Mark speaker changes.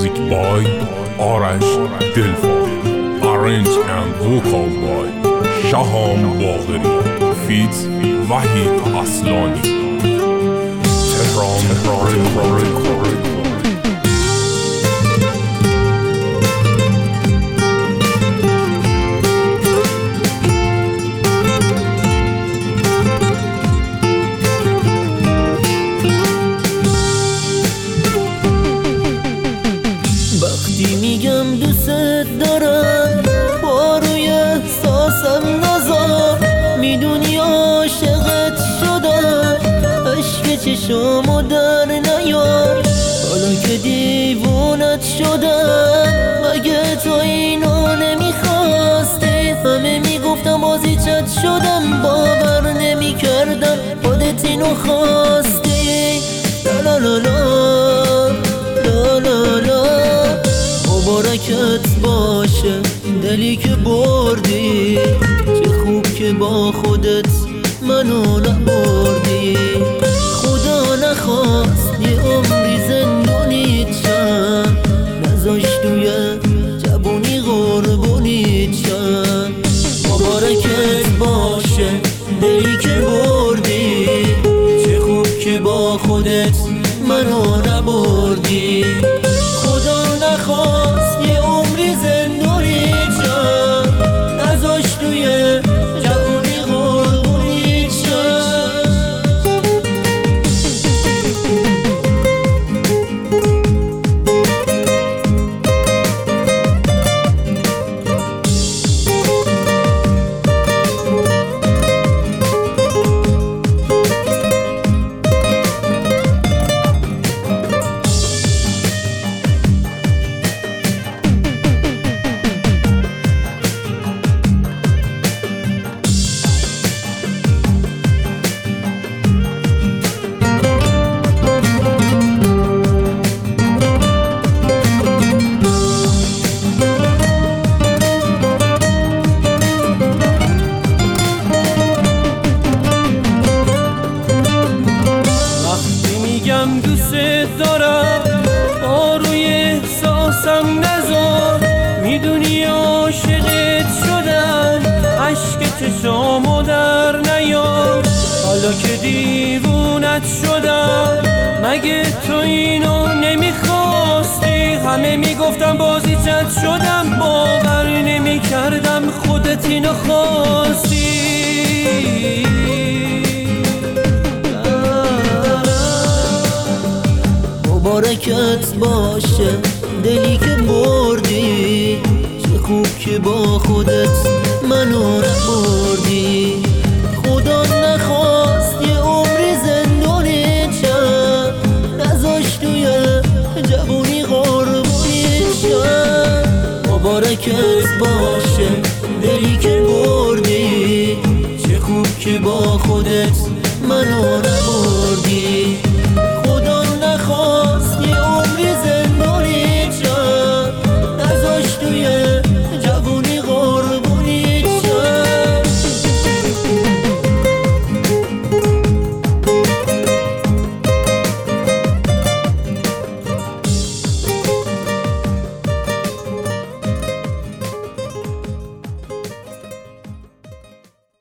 Speaker 1: Music by Arash Delfar. Arrange and vocal by Shaham Bagheri. Feat Wahid Aslani. Tehran.
Speaker 2: وقتی میگم دوست دارم با روی احساسم نذار، میدونی عاشقت شدم، عشق چشامو در نیار. حالا که دیوونت شدم، مگه تو اینو نمیخواستی؟ همه میگفتم بازی چت شدم، باور نمیکردم خودت اینو خواستی. لا لا لا لا لا لا. مبارکت باشه دلی که بردی، چه خوب که با خودت منو نبردی. خدا نخواست یه عمری زندونیت شم، نذاش توی جوونی قربونیت شم. مبارکت باشه دلی که بردی، چه خوب که با خودت منو نبردی. خدا نخواست یه عمری زندونی شم، نذاش توی جوونی قربونی شم.
Speaker 3: دوست دارم با روی احساسم نذار، میدونی عاشقت شدم، عشق چشامو در نیار. حالا که دیوونت شدم، مگه تو اینو نمیخواستی؟ همه میگفتم بازی چت شدم، باور نمیکردم خودت اینو خواستی.
Speaker 2: مبارکت باشه دلی که بردی، چه خوب که با خودت منو نبردی. خدا نخواست یه عمری زندونیت شم، نذاش توی جوونی قربونیت شم. مبارکت باشه دلی که بردی، چه خوب که با خودت منو نبردی.